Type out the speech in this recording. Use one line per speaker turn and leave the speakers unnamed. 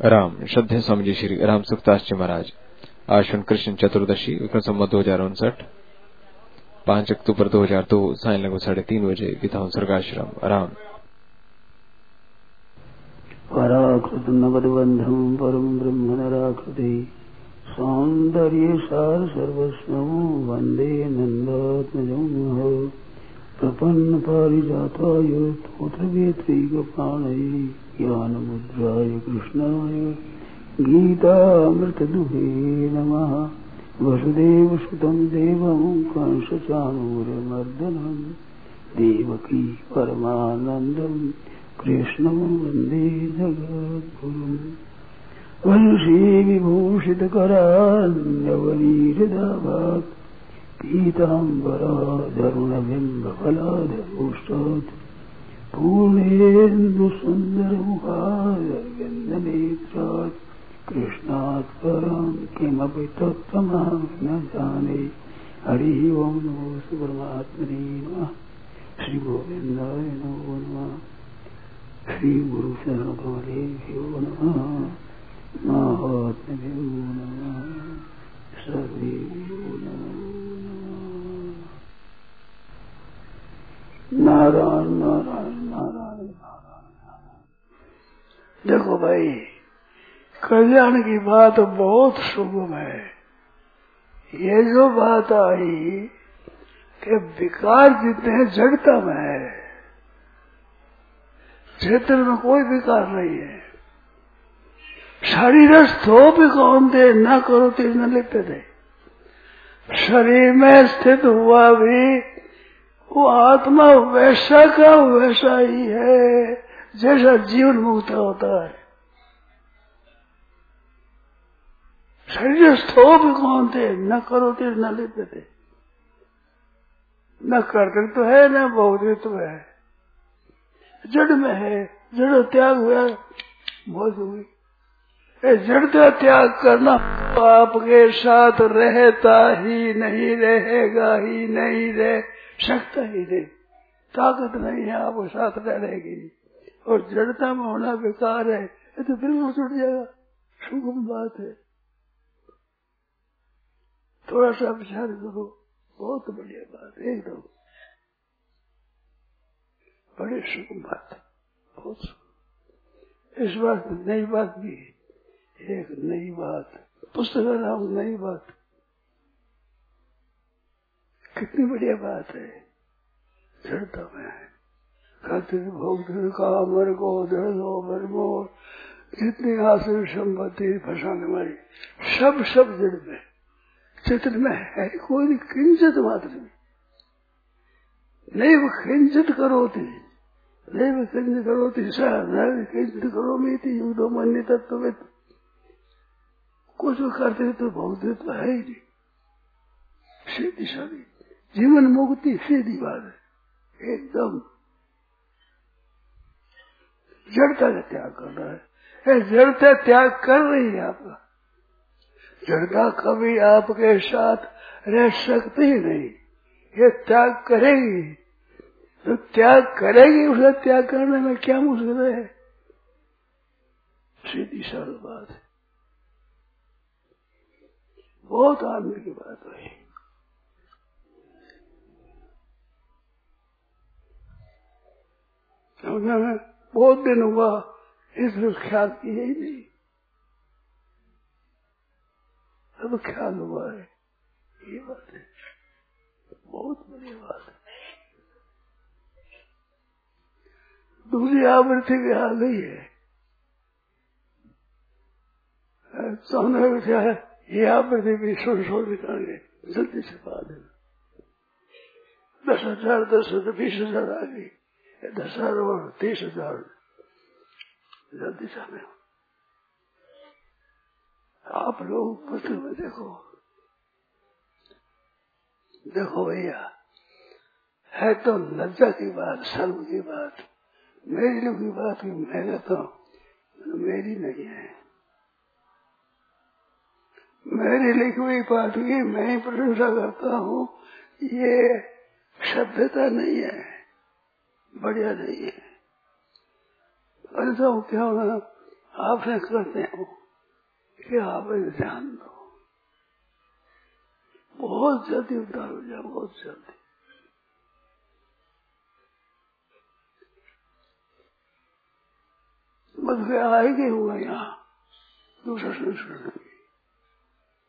राम श्रद्धेय स्वामी जी श्री राम सुखदास जी महाराज। आज कृष्ण चतुर्दशी विक्रम संवत 2059 5 अक्टूबर 2002 साय लगभग 3:30 बजे विधान स्वर्गाश्रम राम।
पराकृत नगदबंधम परम ब्रह्म नराकृति सौंदर्य सार सर्वस्व वंदे नंदात्मजं प्रपन्न पारिजाताय तोत्र वेत्रैकपाणये ज्ञान मुद्राय कृष्णाय गीतामृतदुहे नमः। वसुदेव सुतं देवं कंसचाणूरमर्दनं देवकी परमानन्दं कृष्णं वन्दे जगद्गुरुम्। वंशी विभूषितकरान्नवनीरदाभात् पीताम्बराधरुणबिम्बफलाधरोष्टात् पूर्णेन्दुसुन्दरमुखारविन्दनेत्रात् कृष्णात् परं किमपि तत्त्वमहं न जाने। हरि ओं नमो परमात्मने नमः। श्री गोविन्दाय नमो नमः। श्री गुरु चरण कमलेभ्यो नमः। महात्म्यो नमः। सर्वेभ्यो नमः। नारायण नारायण नारायण नारायण। देखो भाई, कल्याण की बात बहुत सुगम है। ये जो बात आई कि विकार जितने हैं जड़ता में है, क्षेत्र में कोई विकार नहीं है। शरीरस्थो भी कौन दे न करो तीर न लिपते थे। शरीर में स्थित हुआ भी वो आत्मा वैसा का वैसा ही है जैसा जीवन मुक्त होता है। शरीरस्थो भी कौन थे न करो तीर न लिपते थे। न कर्तृत्व है न भोक्तृत्व है, जड़ में है। जड़ त्याग हुआ मौज हुई। जड़ता त्याग करना आपके साथ रहता ही नहीं, रहेगा ही नहीं, रह सकता ही नहीं। ताकत नहीं है आपको साथ रहेगी। और जड़ता में होना बेकार है, ये तो बिल्कुल छूट जाएगा। सुगम बात है। थोड़ा सा विचार करो, बहुत बढ़िया बात है, एकदम बड़ी सुगम बात है, बहुत सुगम। इस बात नई बात भी, एक नई बात पुस्तक का नाम नई बात, कितनी बढ़िया बात है। जड़ता में है भोग कामर को धर मोर जितनी आसुर संपत्ति फसाने वाली सब जड़ में, चित्र में है कोई नहीं, किंचित मात्र नहीं। वो किंचित करोती, नहीं वो किंचित करोती किंचित करो मीति युद्धो मन्य तत्व कुछ करते तो भौतिक तो है ही नहीं। सीधी सादी जीवन मुक्ति सीधी बात है एकदम। जड़ता का त्याग करना है। जड़ता त्याग कर रही है आपका। जड़ता कभी आपके साथ रह सकती ही नहीं। ये त्याग करेगी तो त्याग करेगी, उसे त्याग करने में क्या मुश्किल है। सीधी सरल बात है, बहुत आदमी की बात है। हमें बहुत दिन हुआ इस ख्याल किया ही नहीं, अब ख्याल हुआ है। ये बात है, बहुत बड़ी बात है। दूसरी आवृत्ति भी आ गई है। सामने क्या है, ये आवृत्ति भी सुन निकालेंगे, जल्दी से पा देना। 10,000 10,000 20,000 आ गई, 10,000 और 30,000 जल्दी से आने। आप लोग पुस्तक में देखो भैया, है तो लज्जा की बात, शर्म की बात, मेरी लोग की बात की मैं कहता हूँ मेरी नहीं है। मेरी लिखी हुई बात की मैं ही प्रशंसा करता हूँ। ये सभ्यता नहीं है, बढ़िया नहीं है। ऐसा क्या होगा, आपने कहते हो कि आप ध्यान दो, बहुत जल्दी उतार हो जाए, बहुत जल्दी। बस आएगा हुआ यहाँ दूसरा संस्करण।